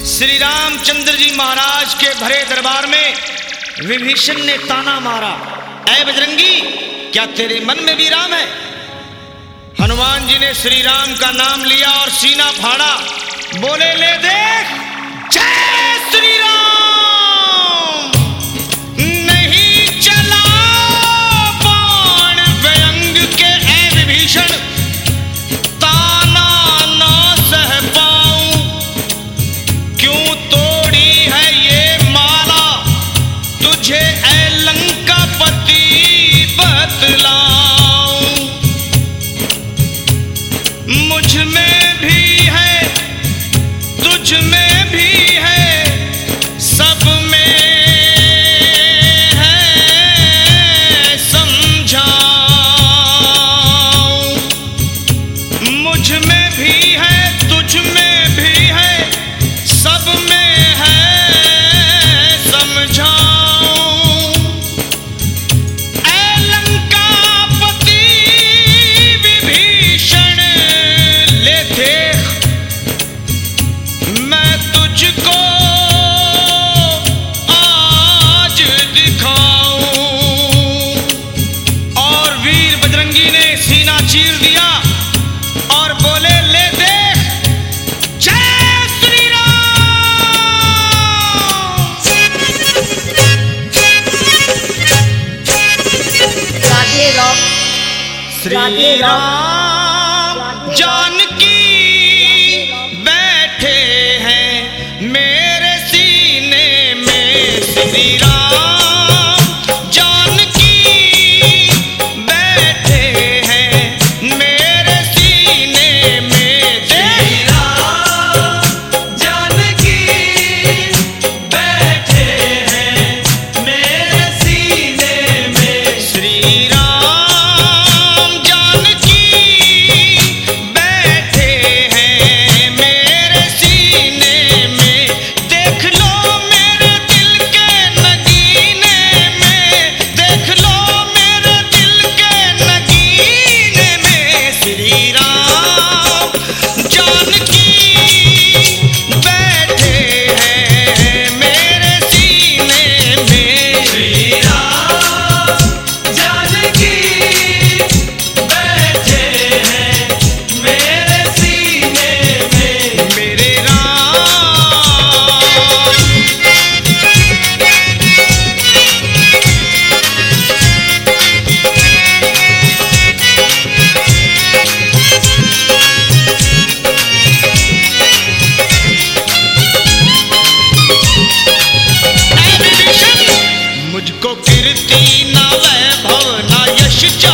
श्री रामचंद्र जी महाराज के भरे दरबार में विभीषण ने ताना मारा, ऐ बजरंगी, क्या तेरे मन में भी राम है? हनुमान जी ने श्री राम का नाम लिया और सीना फाड़ा, बोले, ले देख, जय श्री राम। नहीं चला बाण व्यंग के ऐ विभीषण, ताना ना सह पाऊं, क्यों तोड़ी है ये माला, तुझे ऐ लंकापति बतलाऊं। मुझ में भी है, तुझ में भी है, सब में है समझाऊं। मुझ में भी है, तुझ में भी है, सब में है समझाऊं। ऐ लंकापति विभीषण, ले देख, मैं तुझको आज दिखाऊं। और वीर बजरंगी ने सीना चीर दिया और बोले, ले देख, जय श्री राम। राधे राम, श्री राम जानकी बैठे हैं मेरे सीने में, श्री राम जानकी बैठे हैं मेरे सीने में। श्री राम जानकी बैठे हैं मेरे सीने में। श्री राम जानकी बैठे हैं मेरे सीने में। देख लो मेरे दिल के नगीने में, देख लो मेरे दिल के नगीने में। श्री राम जानकी बैठे हैं मेरे सीने में। श्री राम जानकी बैठे हैं मेरे सीने में। मेरे राम मुझको कीर्ति ना वैभव ना यश